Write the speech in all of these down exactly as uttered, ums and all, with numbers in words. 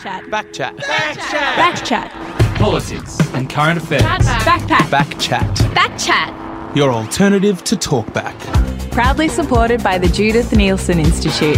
Backchat. Backchat. Backchat. Backchat. Politics and current affairs. Backpack. Backchat. Backchat. Your alternative to Talkback. Proudly supported by the Judith Neilson Institute.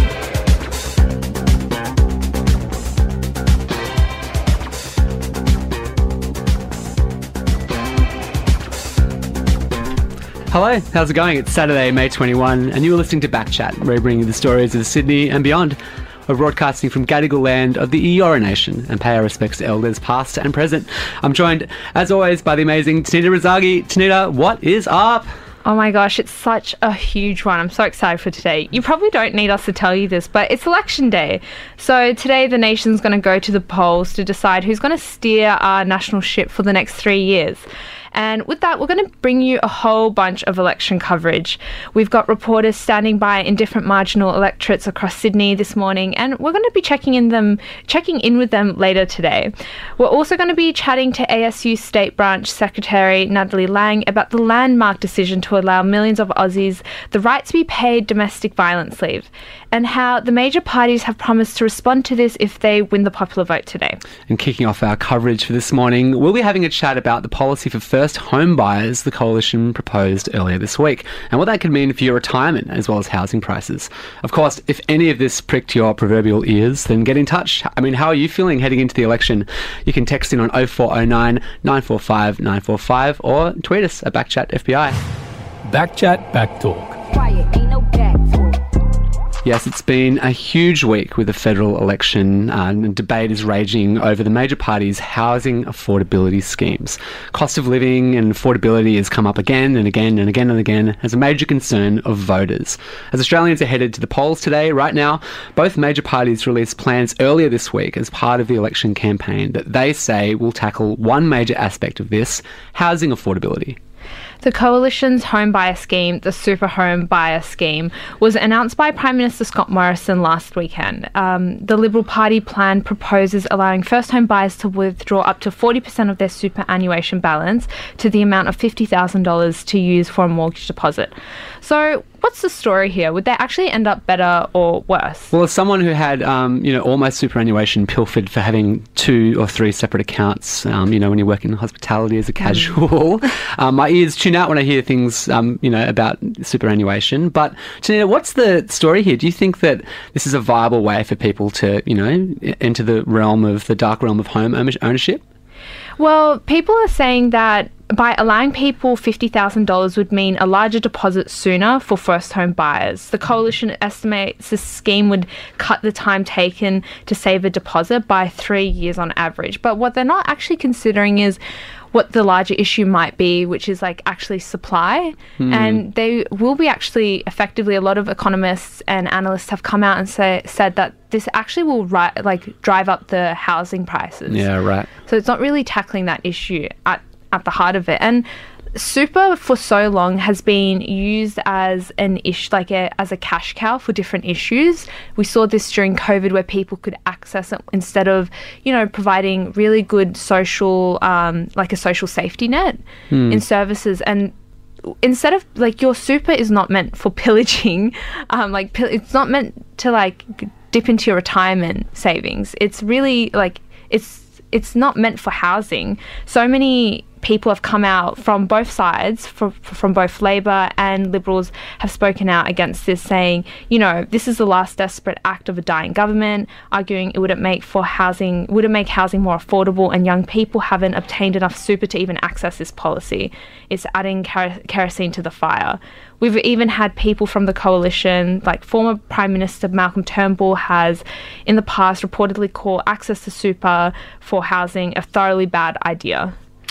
Hello, how's it going? It's Saturday, May twenty-first, and you are listening to Backchat, where we bring you the stories of Sydney and beyond. We're broadcasting from Gadigal land of the Eora Nation and pay our respects to elders past and present. I'm joined, as always, by the amazing Tanita Razagi. Tanita, what is up? Oh my gosh, it's such a huge one. I'm so excited for today. You probably don't need us to tell you this, but it's election day. So today the nation's going to go to the polls to decide who's going to steer our national ship for the next three years. And with that, we're going to bring you a whole bunch of election coverage. We've got reporters standing by in different marginal electorates across Sydney this morning, and we're going to be checking in them, checking in with them later today. We're also going to be chatting to A S U State Branch Secretary Natalie Lang about the landmark decision to allow millions of Aussies the right to be paid domestic violence leave, and how the major parties have promised to respond to this if they win the popular vote today. And kicking off our coverage for this morning, we'll be having a chat about the policy for first home buyers the Coalition proposed earlier this week, and what that could mean for your retirement as well as housing prices. Of course, if any of this pricked your proverbial ears, then get in touch. I mean, how are you feeling heading into the election? You can text in on oh four oh nine, nine four five, nine four five or tweet us at BackchatFBI. Backchat, Backtalk. Quiet, ain't no back talk. Yes, it's been a huge week with the federal election, uh, and debate is raging over the major parties' housing affordability schemes. Cost of living and affordability has come up again and again and again and again as a major concern of voters. As Australians are headed to the polls today, right now, both major parties released plans earlier this week as part of the election campaign that they say will tackle one major aspect of this: housing affordability. The Coalition's home buyer scheme, the Super Home Buyer Scheme, was announced by Prime Minister Scott Morrison last weekend. Um, the Liberal Party plan proposes allowing first home buyers to withdraw up to forty percent of their superannuation balance to the amount of fifty thousand dollars to use for a mortgage deposit. So what's the story here? Would they actually end up better or worse? Well, as someone who had, um, you know, all my superannuation pilfered for having two or three separate accounts, um, you know, when you work in hospitality as a casual, mm. um, my ears tune out when I hear things, um, you know, about superannuation. But, Tanita, what's the story here? Do you think that this is a viable way for people to, you know, enter the realm of the dark realm of home ownership? Well, people are saying that by allowing people fifty thousand dollars would mean a larger deposit sooner for first home buyers. The Coalition estimates this scheme would cut the time taken to save a deposit by three years on average. But what they're not actually considering is what the larger issue might be, which is like actually supply. Mm. And they will be actually effectively, a lot of economists and analysts have come out and say, said that this actually will ri- like drive up the housing prices. Yeah, right. So it's not really tackling that issue at at the heart of it. And super for so long has been used as an issue, like a, as a cash cow for different issues. We saw this during COVID where people could access it instead of, you know, providing really good social, um, like a social safety net mm. in services. And instead of, like, your super is not meant for pillaging, um, like pill- it's not meant to like dip into your retirement savings. It's really like, it's, it's not meant for housing. So many people have come out from both sides, from, from both Labor and Liberals, have spoken out against this, saying, you know, this is the last desperate act of a dying government, arguing it wouldn't make for housing, wouldn't make housing more affordable, and young people haven't obtained enough super to even access this policy. It's adding ker- kerosene to the fire. We've even had people from the Coalition, like former Prime Minister Malcolm Turnbull has in the past reportedly called access to super for housing a thoroughly bad idea.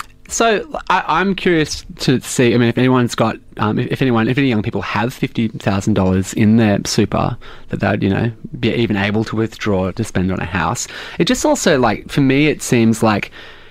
So I, I'm curious to see, I mean, if anyone's got, um, if, if anyone, if any young people have fifty thousand dollars in their super that they'd, you know, be even able to withdraw to spend on a house. It just also, like, for me, it seems like,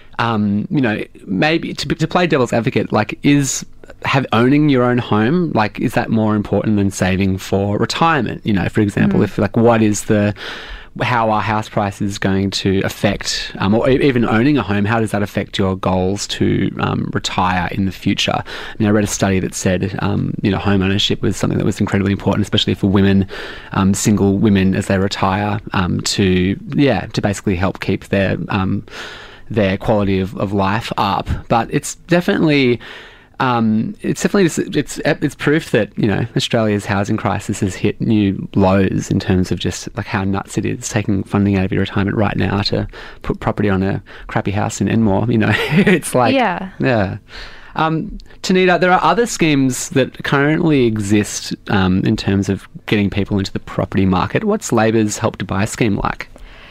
um, you know, maybe to, to play devil's advocate, like, is have owning your own home, like, is that more important than saving for retirement? You know, for example, mm. if, like, what is the... how are house prices going to affect, um, or even owning a home, how does that affect your goals to um, retire in the future? I mean, I read a study that said, um, you know, home ownership was something that was incredibly important, especially for women, um, single women as they retire, um, to, yeah, to basically help keep their, um, their quality of, of life up. But it's definitely... Um, it's definitely it's it's proof that, you know, Australia's housing crisis has hit new lows in terms of just like how nuts it is taking funding out of your retirement right now to put property on a crappy house in Enmore. You know, it's like yeah, yeah. Um, Tanita, there are other schemes that currently exist um, in terms of getting people into the property market. What's Labor's Help to Buy scheme like?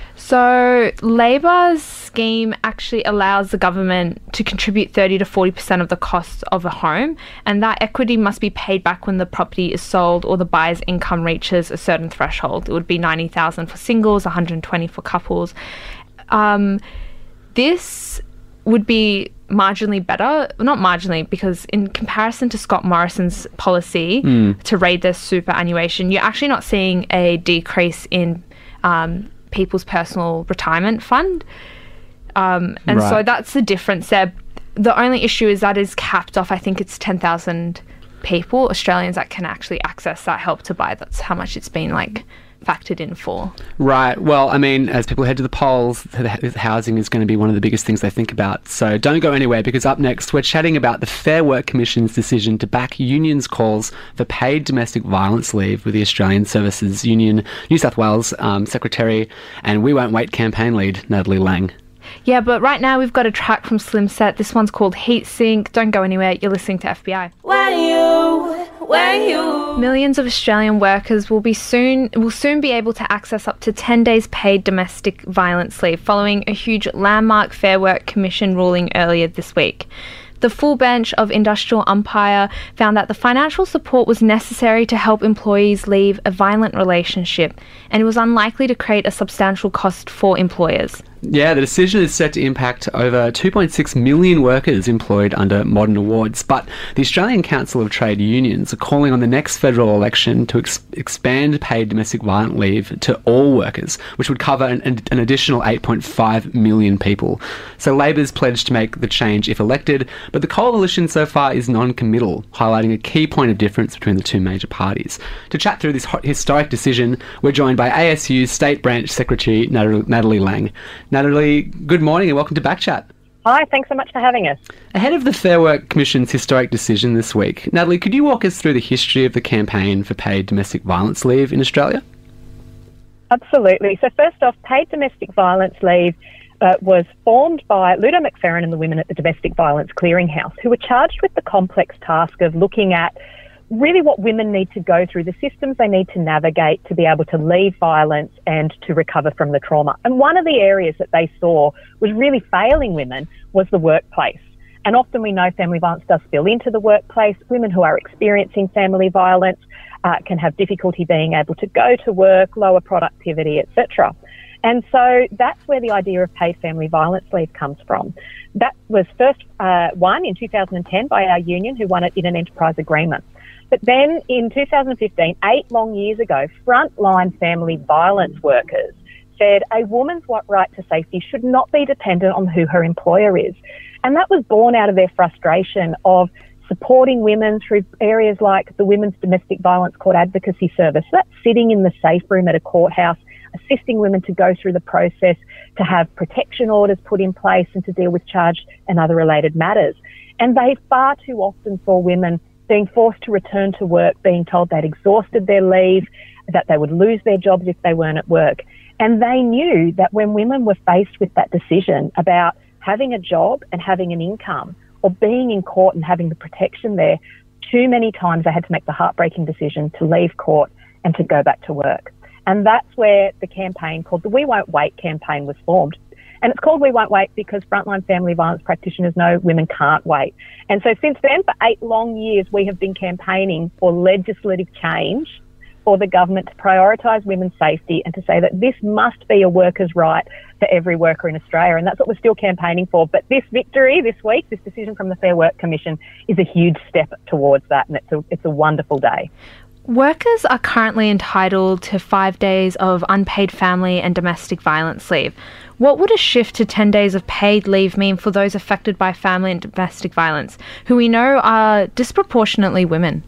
So Labor's scheme actually allows the government to contribute thirty to forty percent of the cost of a home, and that equity must be paid back when the property is sold or the buyer's income reaches a certain threshold. It would be ninety thousand dollars for singles, one hundred twenty dollars for couples. Um, this would be marginally better, not marginally, because in comparison to Scott Morrison's policy mm. to raise their superannuation, you're actually not seeing a decrease in um, people's personal retirement fund. Um, and right. so that's the difference there. The only issue is that is capped off, I think it's ten thousand people, Australians, that can actually access that Help to Buy. That's how much it's been like factored in for. Right. Well, I mean, as people head to the polls, housing is going to be one of the biggest things they think about. So don't go anywhere, because up next we're chatting about the Fair Work Commission's decision to back unions' calls for paid domestic violence leave with the Australian Services Union New South Wales um, Secretary and We Won't Wait campaign lead, Natalie Lang. Yeah, but right now we've got a track from Slim Set. This one's called Heat Sink. Don't go anywhere. You're listening to F B I. When you, when you. Millions of Australian workers will be soon will soon be able to access up to ten days paid domestic violence leave following a huge landmark Fair Work Commission ruling earlier this week. The full bench of industrial umpire found that the financial support was necessary to help employees leave a violent relationship, and it was unlikely to create a substantial cost for employers. Yeah, the decision is set to impact over two point six million workers employed under modern awards, but the Australian Council of Trade Unions are calling on the next federal election to ex- expand paid domestic violence leave to all workers, which would cover an, an additional eight point five million people. So Labor's pledged to make the change if elected, but the coalition so far is non-committal, highlighting a key point of difference between the two major parties. To chat through this historic decision, we're joined by A S U's State Branch Secretary Natalie Lang. Natalie, good morning and welcome to Backchat. Hi, thanks so much for having us. Ahead of the Fair Work Commission's historic decision this week, Natalie, could you walk us through the history of the campaign for paid domestic violence leave in Australia? Absolutely. So first off, paid domestic violence leave uh, was formed by Ludo McFerrin and the women at the Domestic Violence Clearinghouse, who were charged with the complex task of looking at really what women need to go through, the systems they need to navigate to be able to leave violence and to recover from the trauma. And one of the areas that they saw was really failing women was the workplace. And often we know family violence does spill into the workplace. Women who are experiencing family violence uh, can have difficulty being able to go to work, lower productivity, et cetera. And so that's where the idea of paid family violence leave comes from. That was first uh, won in two thousand ten by our union, who won it in an enterprise agreement. But then in two thousand fifteen, eight long years ago, frontline family violence workers said a woman's right to safety should not be dependent on who her employer is. And that was born out of their frustration of supporting women through areas like the Women's Domestic Violence Court Advocacy Service. That's sitting in the safe room at a courthouse, assisting women to go through the process, to have protection orders put in place and to deal with charge and other related matters. And they far too often saw women being forced to return to work, being told they'd exhausted their leave, that they would lose their jobs if they weren't at work. And they knew that when women were faced with that decision about having a job and having an income, or being in court and having the protection there, too many times they had to make the heartbreaking decision to leave court and to go back to work. And that's where the campaign called the We Won't Wait campaign was formed. And it's called We Won't Wait because frontline family violence practitioners know women can't wait. And so since then, for eight long years, we have been campaigning for legislative change for the government to prioritise women's safety and to say that this must be a worker's right for every worker in Australia. And that's what we're still campaigning for. But this victory this week, this decision from the Fair Work Commission, is a huge step towards that. And it's a, it's a wonderful day. Workers are currently entitled to five days of unpaid family and domestic violence leave. What would a shift to ten days of paid leave mean for those affected by family and domestic violence, who we know are disproportionately women?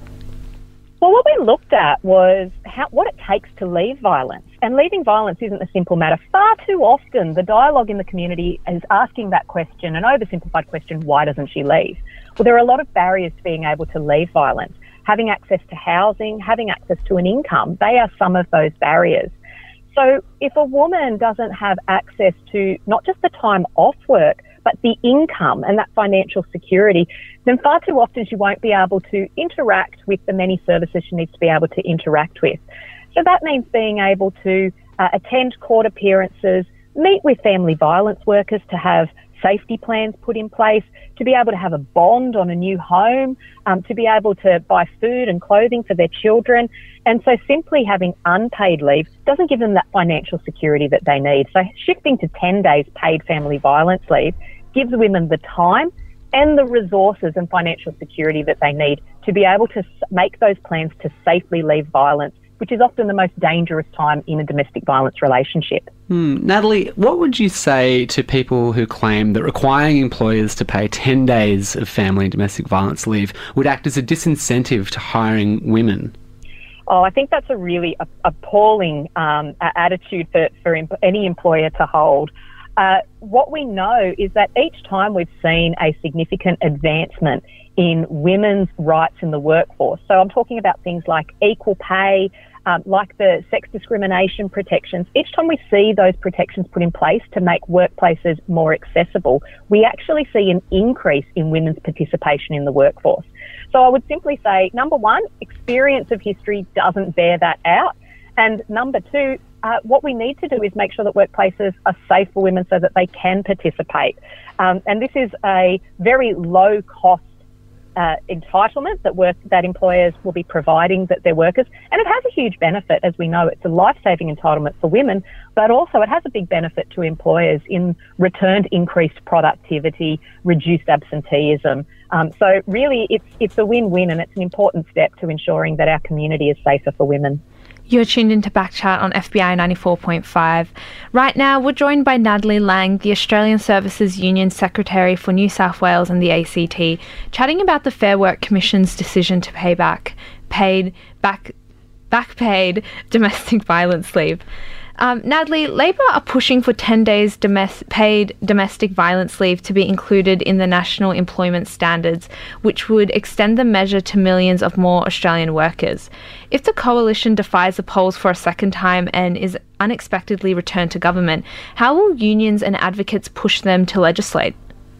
Well, what we looked at was how, what it takes to leave violence. And leaving violence isn't a simple matter. Far too often, the dialogue in the community is asking that question, an oversimplified question, why doesn't she leave? Well, there are a lot of barriers to being able to leave violence. Having access to housing, having access to an income, they are some of those barriers. So if a woman doesn't have access to not just the time off work, but the income and that financial security, then far too often she won't be able to interact with the many services she needs to be able to interact with. So that means being able to uh, attend court appearances, meet with family violence workers to have safety plans put in place, to be able to have a bond on a new home, um, to be able to buy food and clothing for their children. And so simply having unpaid leave doesn't give them that financial security that they need. So shifting to ten days paid family violence leave gives women the time and the resources and financial security that they need to be able to make those plans to safely leave violence, which is often the most dangerous time in a domestic violence relationship. Hmm. Natalie, what would you say to people who claim that requiring employers to pay ten days of family and domestic violence leave would act as a disincentive to hiring women? Oh, I think that's a really appalling um, attitude for, for imp- any employer to hold. Uh, what we know is that each time we've seen a significant advancement in women's rights in the workforce, so I'm talking about things like equal pay, um, like the sex discrimination protections, each time we see those protections put in place to make workplaces more accessible, we actually see an increase in women's participation in the workforce. So I would simply say, number one, experience of history doesn't bear that out. And number two, uh, what we need to do is make sure that workplaces are safe for women so that they can participate. Um, and this is a very low cost uh, entitlement that work that employers will be providing that their workers. And it has a huge benefit, as we know. It's a life-saving entitlement for women, but also it has a big benefit to employers in returned increased productivity, reduced absenteeism. Um, so really, it's it's a win-win, and it's an important step to ensuring that our community is safer for women. You're tuned into Backchat on F B I ninety-four point five. Right now, we're joined by Natalie Lang, the Australian Services Union Secretary for New South Wales and the A C T, chatting about the Fair Work Commission's decision to pay back paid back back paid domestic violence leave. Um, Natalie, Labor are pushing for ten days domes- paid domestic violence leave to be included in the National Employment Standards, which would extend the measure to millions of more Australian workers. If the coalition defies the polls for a second time and is unexpectedly returned to government, how will unions and advocates push them to legislate?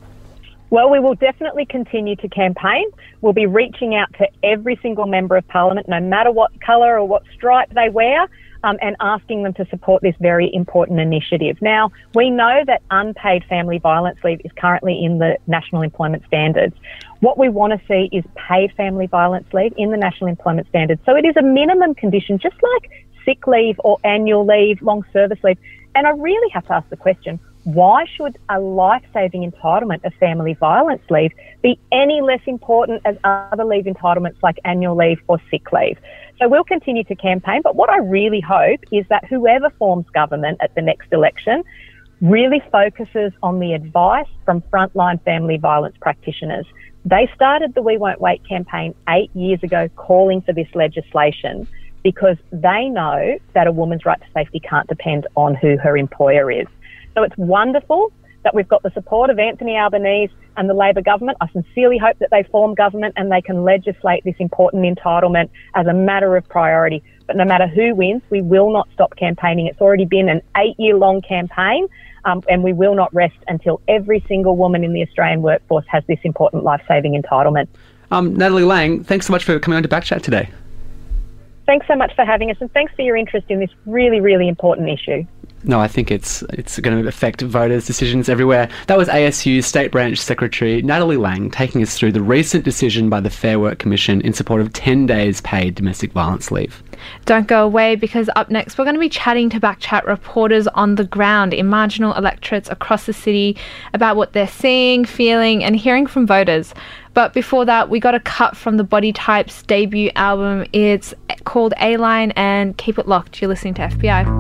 Well, we will definitely continue to campaign. We'll be reaching out to every single member of Parliament, no matter what colour or what stripe they wear, Um, and asking them to support this very important initiative. Now, we know that unpaid family violence leave is currently in the National Employment Standards. What we want to see is paid family violence leave in the National Employment Standards. So it is a minimum condition, just like sick leave or annual leave, long service leave. And I really have to ask the question, why should a life-saving entitlement of family violence leave be any less important as other leave entitlements like annual leave or sick leave? So we'll continue to campaign, but what I really hope is that whoever forms government at the next election really focuses on the advice from frontline family violence practitioners. They started the We Won't Wait campaign eight years ago calling for this legislation because they know that a woman's right to safety can't depend on who her employer is. So it's wonderful that we've got the support of Anthony Albanese and the Labor government. I sincerely hope that they form government and they can legislate this important entitlement as a matter of priority. But no matter who wins, we will not stop campaigning. It's already been an eight-year-long campaign, um, and we will not rest until every single woman in the Australian workforce has this important life-saving entitlement. Um, Natalie Lang, thanks so much for coming on to Backchat today. Thanks so much for having us, and thanks for your interest in this really, really important issue. No, I think it's it's going to affect voters' decisions everywhere. That was A S U's State Branch Secretary Natalie Lang taking us through the recent decision by the Fair Work Commission in support of ten days paid domestic violence leave. Don't go away, because up next we're going to be chatting to Backchat reporters on the ground in marginal electorates across the city about what they're seeing, feeling and hearing from voters. But before that, we got a cut from the Body Types debut album. It's called A-Line, and keep it locked. You're listening to F B I.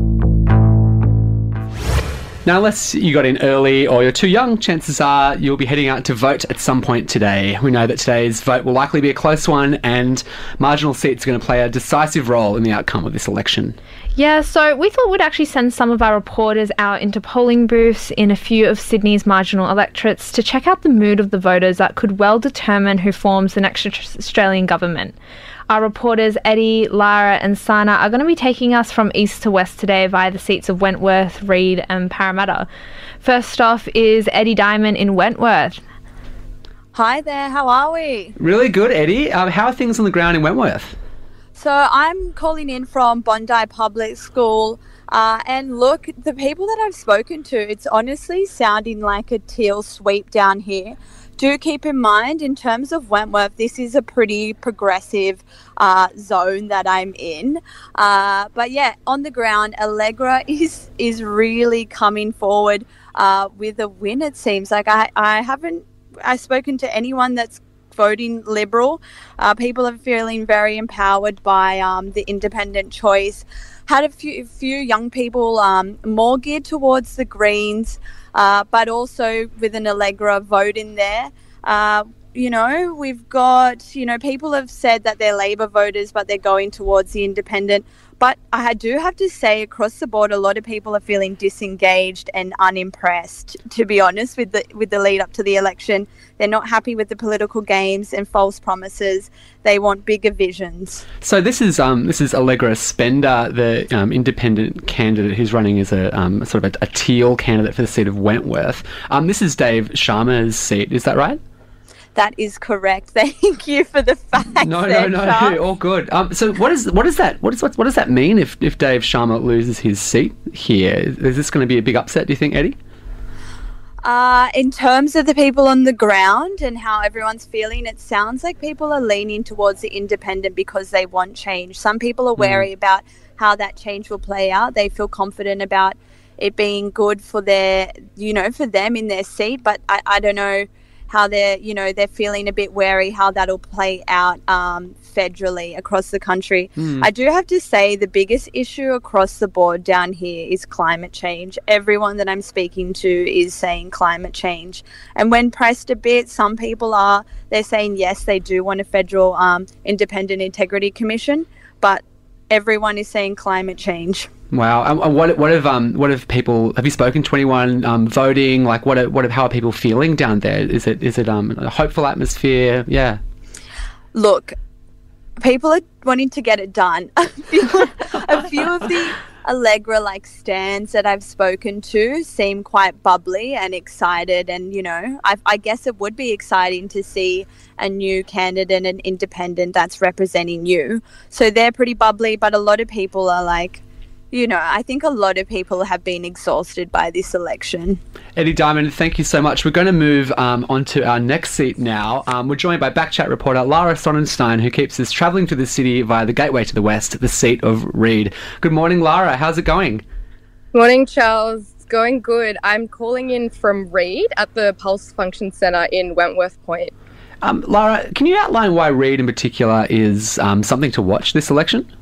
Now, unless you got in early or you're too young, chances are you'll be heading out to vote at some point today. We know that today's vote will likely be a close one, and marginal seats are going to play a decisive role in the outcome of this election. Yeah, so we thought we'd actually send some of our reporters out into polling booths in a few of Sydney's marginal electorates to check out the mood of the voters that could well determine who forms the next Australian government. Our reporters Eddie, Lara and Sana are going to be taking us from east to west today via the seats of Wentworth, Reid and Parramatta. First off is Eddie Diamond in Wentworth. Hi there, how are we? Really good, Eddie. Um, how are things on the ground in Wentworth? So I'm calling in from Bondi Public School, uh, and look, the people that I've spoken to, it's honestly sounding like a teal sweep down here. Do keep in mind, in terms of Wentworth, this is a pretty progressive uh, zone that I'm in. Uh, but yeah, on the ground, Allegra is is really coming forward uh, with a win, it seems. Like I, I haven't I've spoken to anyone that's voting Liberal. Uh, people are feeling very empowered by um, the independent choice. Had a few, few young people um, more geared towards the Greens, uh, but also with an Allegra vote in there. Uh, you know, we've got, you know, people have said that they're Labor voters, but they're going towards the independent. But I do have to say, across the board, a lot of people are feeling disengaged and unimpressed, to be honest, with the with the lead up to the election. They're not happy with the political games and false promises. They want bigger visions. So this is um this is Allegra Spender, the um, independent candidate who's running as a um, sort of a, a teal candidate for the seat of Wentworth. Um, this is Dave Sharma's seat, is that right? That is correct. Thank you for the facts. No, there, no, no, Charles. all good. Um, so what is what is that? What is what, what does that mean if if Dave Sharma loses his seat here? Is this going to be a big upset, do you think, Eddie? Uh, in terms of the people on the ground and how everyone's feeling, it sounds like people are leaning towards the independent because they want change. Some people are wary mm. about how that change will play out. They feel confident about it being good for their, you know, for them in their seat. But I, I don't know how they're, you know, they're feeling a bit wary how that'll play out um, federally across the country. Mm. I do have to say the biggest issue across the board down here is climate change. Everyone that I'm speaking to is saying climate change. And when pressed a bit, some people are, they're saying, yes, they do want a federal um, independent integrity commission, but everyone is saying climate change. Wow. Um, what what have um what have people have you spoken to anyone um voting? Like what are, what have, how are people feeling down there? Is it is it um a hopeful atmosphere? Yeah. Look, people are wanting to get it done. a few, a few of the Allegra like stands that I've spoken to seem quite bubbly and excited, and you know, I, I guess it would be exciting to see a new candidate, an independent that's representing you. So they're pretty bubbly, but a lot of people are like, you know, I think a lot of people have been exhausted by this election. Eddie Diamond, thank you so much. We're going to move um, on to our next seat now. Um, we're joined by Backchat reporter Lara Sonnenstein, who keeps us travelling through the city via the gateway to the west, the seat of Reid. Good morning, Lara. How's it going? Morning, Charles. It's going good. I'm calling in from Reid at the Pulse Function Centre in Wentworth Point. Um, Lara, can you outline why Reid in particular is um, something to watch this election?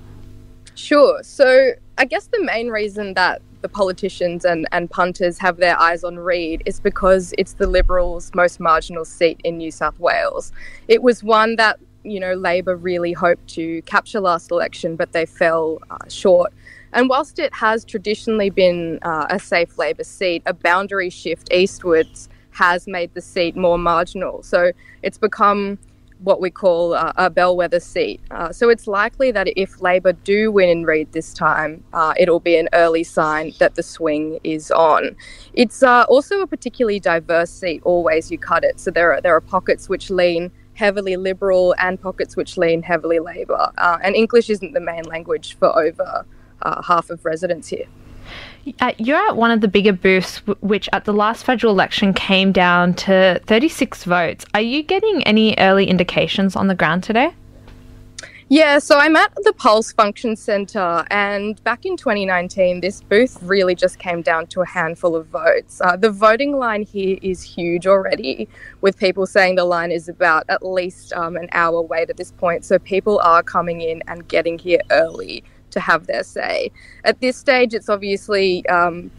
Sure. So I guess the main reason that the politicians and, and punters have their eyes on Reid is because it's the Liberals' most marginal seat in New South Wales. It was one that, you know, Labor really hoped to capture last election, but they fell uh, short. And whilst it has traditionally been uh, a safe Labor seat, a boundary shift eastwards has made the seat more marginal. So it's become what we call uh, a bellwether seat. Uh, so it's likely that if Labor do win in Reid this time, uh, it'll be an early sign that the swing is on. It's uh, also a particularly diverse seat, all ways you cut it. So there are, there are pockets which lean heavily Liberal and pockets which lean heavily Labor. Uh, and English isn't the main language for over uh, half of residents here. Uh, you're at one of the bigger booths, w- which at the last federal election came down to thirty-six votes. Are you getting any early indications on the ground today? Yeah, so I'm at the Pulse Function Centre, and back in twenty nineteen, this booth really just came down to a handful of votes. Uh, the voting line here is huge already, with people saying the line is about at least um, an hour wait at this point, so people are coming in and getting here early to have their say. At this stage, it's obviously... Um,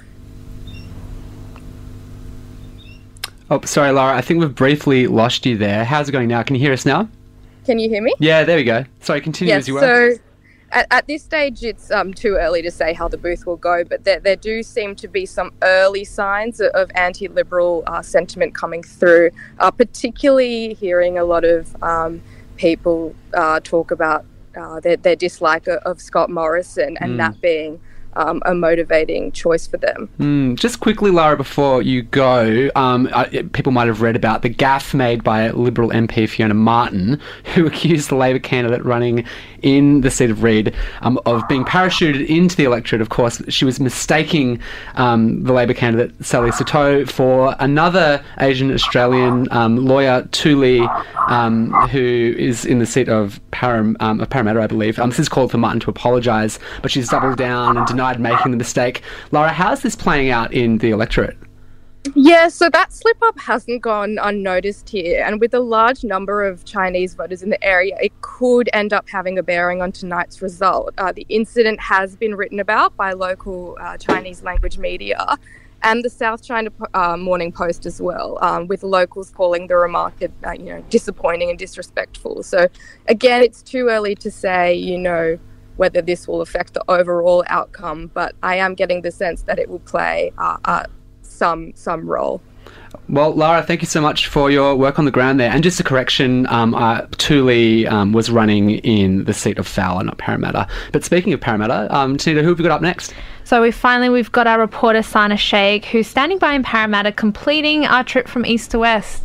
Oh, sorry, Lara, I think we've briefly lost you there. How's it going now? Can you hear us now? Can you hear me? Yeah, there we go. Sorry, continue yes, as you were. So at, at this stage, it's um, too early to say how the booth will go, but there, there do seem to be some early signs of, of anti-Liberal uh, sentiment coming through, uh, particularly hearing a lot of um, people uh, talk about uh, their, their dislike of, of Scott Morrison and Mm. that being Um, a motivating choice for them. Mm, just quickly, Lara, before you go, um, I, people might have read about the gaffe made by Liberal M P Fiona Martin, who accused the Labor candidate running in the seat of Reid um, of being parachuted into the electorate. Of course, she was mistaking um, the Labor candidate, Sally Sato, for another Asian Australian um, lawyer, Tuli, um, who is in the seat of, Param, um, of Parramatta, I believe. Um, this has called for Martin to apologise, but she's doubled down and denied making the mistake. Lara, how's this playing out in the electorate? Yeah, so that slip-up hasn't gone unnoticed here, and with a large number of Chinese voters in the area, it could end up having a bearing on tonight's result. Uh, the incident has been written about by local uh, Chinese language media and the South China uh, Morning Post as well, um, with locals calling the remark uh, you know, disappointing and disrespectful. So again, it's too early to say, you know, whether this will affect the overall outcome, but I am getting the sense that it will play uh, uh, some some role. Well, Lara, thank you so much for your work on the ground there. And just a correction, um, uh, Tuli um, was running in the seat of Fowler, not Parramatta. But speaking of Parramatta, um, Tanita, who have we got up next? So we finally, we've got our reporter, Sana Sheikh, who's standing by in Parramatta, completing our trip from east to west.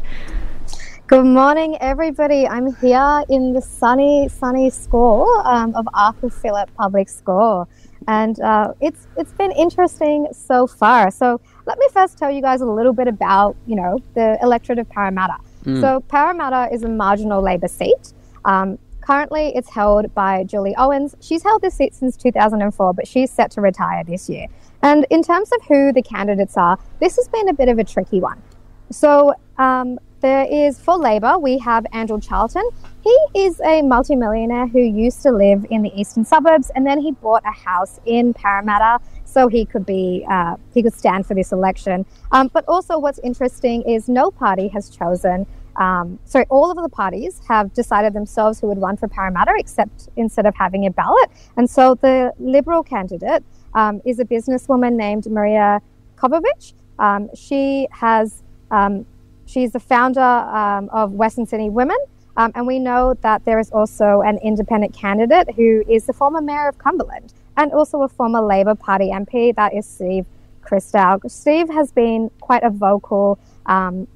Good morning, everybody. I'm here in the sunny, sunny school um, of Arthur Phillip Public School. And uh, it's it's been interesting so far. So let me first tell you guys a little bit about, you know, the electorate of Parramatta. Mm. So Parramatta is a marginal Labor seat. Um, currently, it's held by Julie Owens. She's held this seat since two thousand four, but she's set to retire this year. And in terms of who the candidates are, this has been a bit of a tricky one. So um, there is, for Labor, we have Andrew Charlton. He is a multimillionaire who used to live in the eastern suburbs, and then he bought a house in Parramatta so he could be uh, he could stand for this election. Um, but also, what's interesting is no party has chosen. Um, sorry, all of the parties have decided themselves who would run for Parramatta, except instead of having a ballot. And so the Liberal candidate um, is a businesswoman named Maria Kovovich. Um, she has um, she's the founder um, of Western Sydney Women. Um, and we know that there is also an independent candidate who is the former mayor of Cumberland and also a former Labor Party M P, that is Steve Christou. Steve has been quite a vocal, um,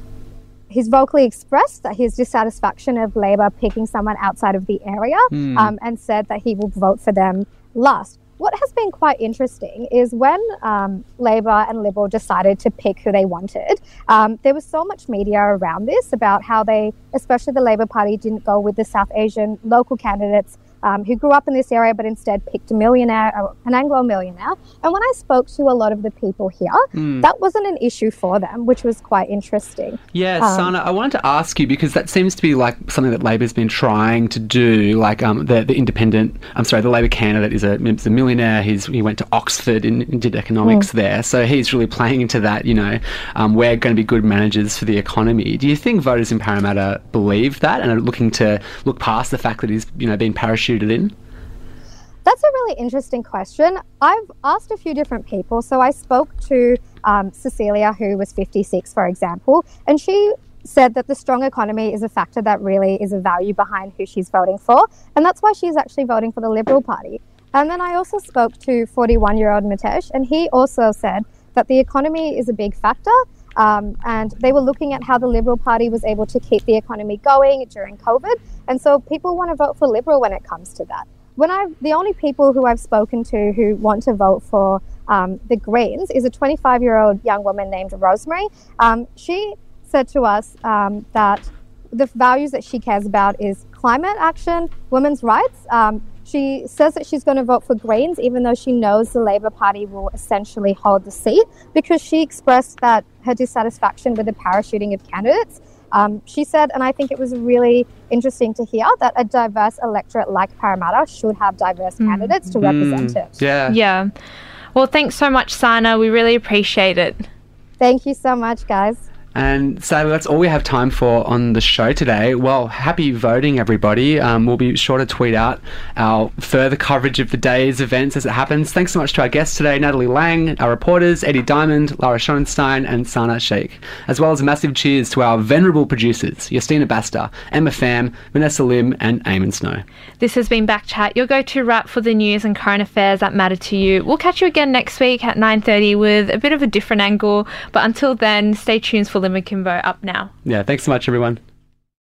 he's vocally expressed that his dissatisfaction of Labor picking someone outside of the area mm. um, and said that he will vote for them last. What has been quite interesting is when um, Labor and Liberal decided to pick who they wanted, um, there was so much media around this about how they, especially the Labor Party, didn't go with the South Asian local candidates um, who grew up in this area but instead picked a millionaire, an Anglo millionaire. And when I spoke to a lot of the people here, mm. that wasn't an issue for them, which was quite interesting. Yeah, um, Sana, I wanted to ask you, because that seems to be like something that Labor's been trying to do, like um, the, the independent, I'm sorry, the Labor candidate is a, is a millionaire. He's, he went to Oxford and, and did economics mm. there. So he's really playing into that, you know, um, we're going to be good managers for the economy. Do you think voters in Parramatta believe that and are looking to look past the fact that he's, you know, been parachuted in? That's a really interesting question. I've asked a few different people. So I spoke to um, Cecilia, who was fifty-six, for example, and she said that the strong economy is a factor that really is a value behind who she's voting for. And that's why she's actually voting for the Liberal Party. And then I also spoke to forty-one-year-old Mitesh, and he also said that the economy is a big factor. Um, and they were looking at how the Liberal Party was able to keep the economy going during COVID. And so people want to vote for Liberal when it comes to that. when I, the only people who I've spoken to who want to vote for um, the Greens is a twenty-five-year-old young woman named Rosemary. Um, she said to us um, that the values that she cares about is climate action, women's rights. Um, she says that she's going to vote for Greens, even though she knows the Labor Party will essentially hold the seat, because she expressed that her dissatisfaction with the parachuting of candidates. Um, she said, and I think it was really interesting to hear, that a diverse electorate like Parramatta should have diverse mm. candidates to represent Mm, it. yeah. Yeah. Well, thanks so much, Sana. We really appreciate it. Thank you so much, guys. And sadly, that's all we have time for on the show today. Well, happy voting, everybody. Um, we'll be sure to tweet out our further coverage of the day's events as it happens. Thanks so much to our guests today, Natalie Lang, our reporters, Eddie Diamond, Lara Schonenstein, and Sana Sheikh, as well as a massive cheers to our venerable producers, Justina Basta, Emma Pham, Vanessa Lim, and Eamon Snow. This has been Backchat, your go-to wrap for the news and current affairs that matter to you. We'll catch you again next week at nine thirty with a bit of a different angle, but until then, stay tuned for Limerick Kimbo up now. Yeah, thanks so much, everyone.